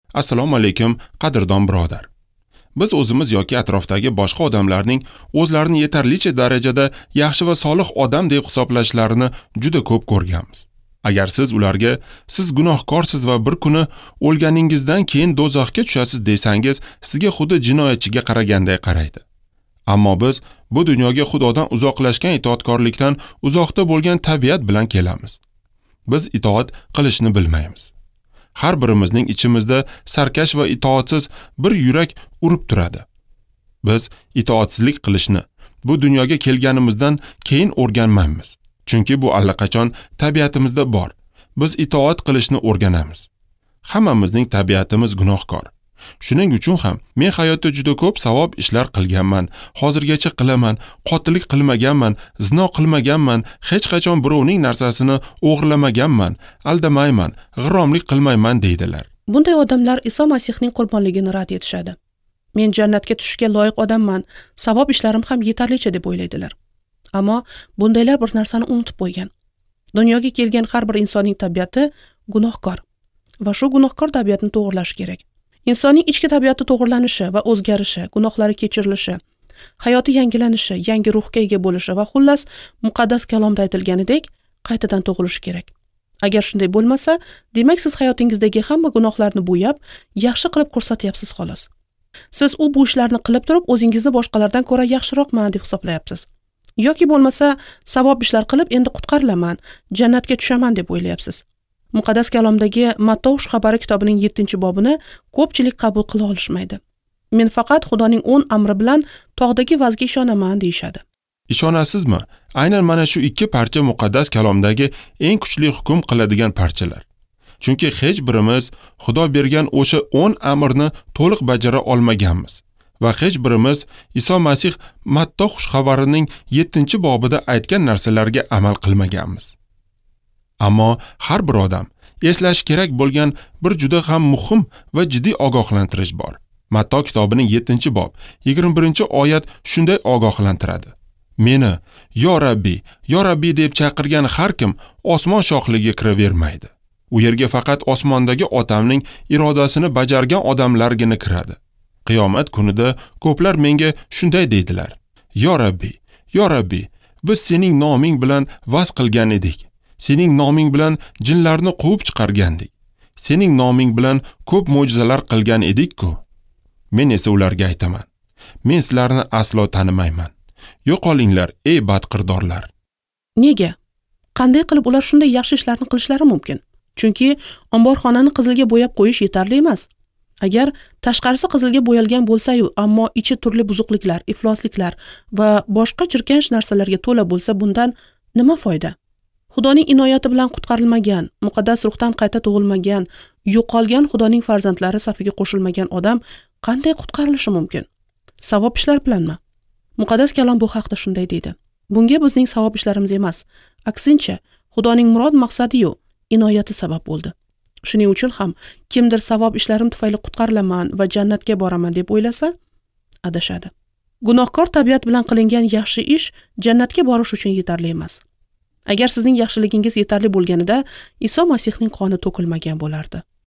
Assalomu alaykum, qadrdon birodar. Biz o'zimiz yoki atrofdagi boshqa odamlarning o'zlarini yetarlicha darajada yaxshi va solih odam deb hisoblashlarini juda ko'p ko'rganmiz. Agar siz ularga siz gunohkorsiz va bir kuni o'lganingizdan keyin do'zaxga tushasiz desangiz, sizga xuddi jinoyatchiga qaraganday qaraydi. Ammo biz bu dunyoga Xudodan uzoqlashgan itoatkorlikdan uzoqda bo'lgan tabiat bilan kelamiz. Biz itoat qilishni bilmaymiz. Har birimizning ichimizda sarkash va itoatsiz bir yurak urib turadi. Biz itoatsizlik qilishni bu dunyoga kelganimizdan keyin o'rganmaymiz. Chunki bu allaqachon tabiatimizda bor. Biz itoat qilishni o'rganamiz. Hammamizning tabiatimiz gunohkor. Shuning uchun ham men hayotda juda ko'p savob ishlar qilganman, hozirgacha qilaman, qotillik qilmaganman, zino qilmaganman, hech qachon birovning narsasini o'g'irlamaganman, aldamayman, g'irromlik qilmayman deydilar. Bunday odamlar Iso Masihning qurbonligini rad etishadi. Men jannatga tushishga loyiq odamman, savob ishlarim ham yetarlicha deb o'ylaydilar. Ammo bundaylar bir narsani unutib qo'ygan. Dunyoga kelgan har bir insonning tabiati gunohkor va shu gunohkor tabiatni to'g'irlash kerak. Insonning ichki tabiati to'g'irlanishi va o'zgarishi, gunohlari kechirilishi, hayoti yangilanishi, yangi ruhga ega bo'lishi va xullas muqaddas kalomda aytilganidek qaytadan tug'ilishi kerak. Agar shunday bo'lmasa, demak siz hayotingizdagi hamma gunohlarni bo'yab, yaxshi qilib ko'rsatyapsiz xolos. Siz bu ishlarni qilib turib o'zingizni boshqalardan ko'ra yaxshiroqman deb hisoblayapsiz. Yoki bo'lmasa savob ishlar qilib endi qutqarilaman, jannatga tushaman deb o'ylayapsiz. Muqaddas kalomdagi Matto xabari kitobining 7-bobini ko'pchilik qabul qila olishmaydi. Men faqat Xudoning 10 amri bilan tog'dagi vazga ishonaman deyshadi. Ishonasizmi? Aynan mana shu ikki parcha muqaddas kalomdagi eng kuchli hukm qiladigan parchalar. Chunki hech birimiz Xudo bergan o'sha 10 amrni to'liq bajara olmaganmiz va hech birimiz Iso Masih Matto xabarining 7-bobida aytgan narsalarga amal qilmaganmiz. Ammo har bir odam eslash kerak bo'lgan bir juda ham muhim va jiddiy ogohlantirish bor. Matto kitobining 7-bob 21-oyat shunday ogohlantiradi. Meni yo Rabbiy deb chaqirgan har kim osmon shohligiga kiravermaydi. U yerga faqat osmondagi otamning irodasini bajargan odamlargina kiradi. Qiyomat kunida ko'plar menga shunday deydilar: Yo Rabbiy, biz sening noming bilan va'z qilgan edik. Sening noming bilan jinlarni quvib chiqargandik. Sening noming bilan ko'p mo'jizalar qilgan edik-ku. Men esa ularga aytaman: Men sizlarni aslo tanimayman. Yo'qolinglar, ey badqirdorlar. Nega? Qanday qilib ular shunday yaxshi ishlarni qilishlari mumkin? Chunki omborxonani qizilga bo'yab qo'yish yetarli emas. Agar tashqarisi qizilga bo'yalgan bo'lsa-yu, ammo ichi turli buzuqliklar, iflosliklar va boshqa jirkanch narsalarga to'la bo'lsa, bundan nima foyda? Xudoning inoyati bilan qutqarilmagan, muqaddas ruhdan qayta tug'ilmagan, yo'qolgan Xudoning farzandlari safiga qo'shilmagan odam qanday qutqarilishi mumkin? Savob ishlar bilanmi? Muqaddas kalom bu haqda shunday deydi. Bunga bizning savob ishlarimiz emas, aksincha, Xudoning murod maqsadi-yu, inoyati sabab bo'ldi. Shuning uchun ham kimdir savob ishlarim tufayli qutqarilaman va jannatga boraman deb o'ylasa, adashadi. Gunohkor tabiat bilan qilingan yaxshi ish jannatga borish uchun yetarli emas. Agar sizning yaxshiligingiz yetarli bo'lganida, Iso Masihning qoni to'kilmagan bo'lardi.